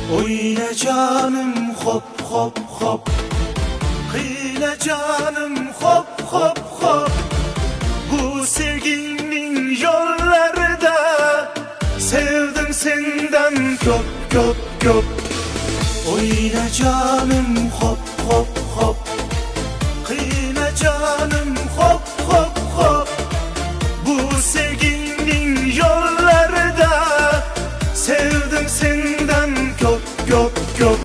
Oyna canım hop hop hop, kıyla canım hop hop hop. Bu sevginin yollarda sevdim senden köp köp köp. Oyna canım hop hop